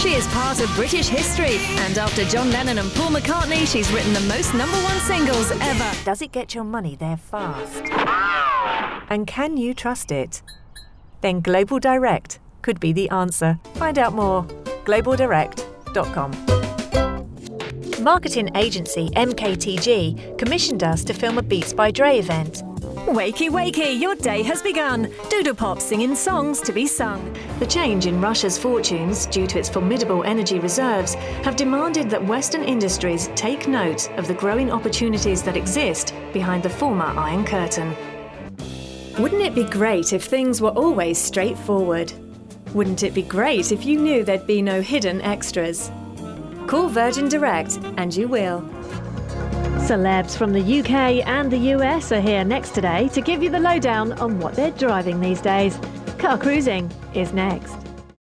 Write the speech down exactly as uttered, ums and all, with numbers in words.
She is part of British history, and after John Lennon and Paul McCartney, she's written the most number one singles ever. Does it get your money there fast? And can you trust it? Then Global Direct could be the answer. Find out more. global direct dot com. Marketing agency M K T G commissioned us to film a Beats by Dre event. Wakey, wakey, your day has begun. Doodle Pop singing songs to be sung. The change in Russia's fortunes, due to its formidable energy reserves, have demanded that Western industries take note of the growing opportunities that exist behind the former Iron Curtain. Wouldn't it be great if things were always straightforward? Wouldn't it be great if you knew there'd be no hidden extras? Call Virgin Direct and you will. Celebs from the U K and the U S are here next today to give you the lowdown on what they're driving these days. Car Cruising is next.